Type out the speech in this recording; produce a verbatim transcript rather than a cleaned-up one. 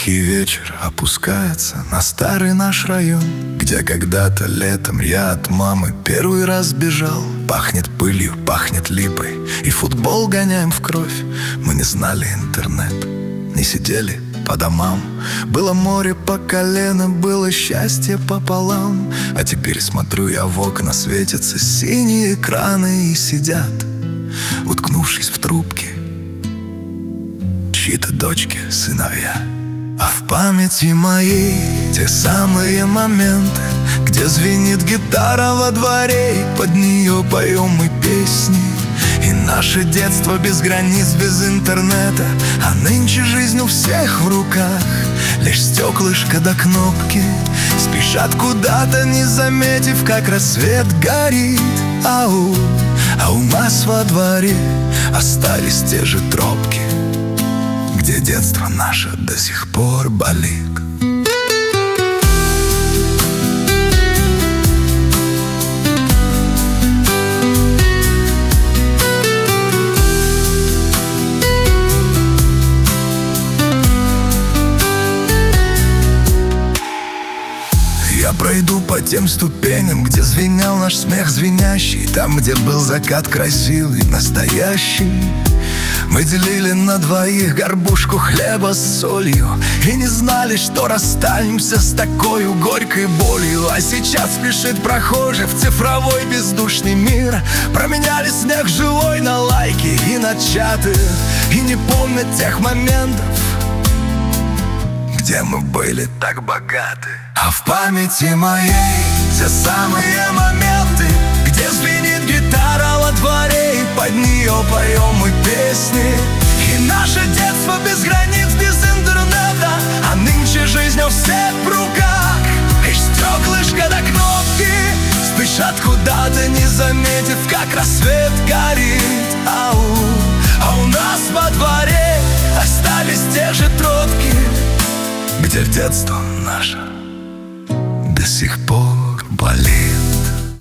Тихий вечер опускается на старый наш район, где когда-то летом я от мамы первый раз бежал. Пахнет пылью, пахнет липой, и футбол гоняем в кровь. Мы не знали интернет, не сидели по домам. Было море по колено, было счастье пополам. А теперь смотрю я в окна, светятся синие экраны, и сидят, уткнувшись в трубки, чьи-то дочки, сыновья. А в памяти моей те самые моменты, где звенит гитара во дворе, и под нее поем мы песни. И наше детство без границ, без интернета. А нынче жизнь у всех в руках, лишь стеклышко до кнопки. Спешат куда-то, не заметив, как рассвет горит. Ау, а у нас во дворе остались те же тропки, где детство наше до сих пор болит. Я пройду по тем ступеням, где звенел наш смех звенящий, там, где был закат красивый, настоящий. Мы делили на двоих горбушку хлеба с солью и не знали, что расстанемся с такой горькой болью. А сейчас спешит прохожий в цифровой бездушный мир. Променяли снег живой на лайки и на чаты, и не помнят тех моментов, где мы были так богаты. А в памяти моей те самые моменты, где звенит гитара во дворе, и под нее поем мы песни. И наше детство без границ, без интернета. А нынче жизнь у всех в руках, лишь стеклышко до кнопки. Спешат куда-то, не заметив, как рассвет горит. Ау, а у нас во дворе остались те же тропки, где детство наше до сих пор болит.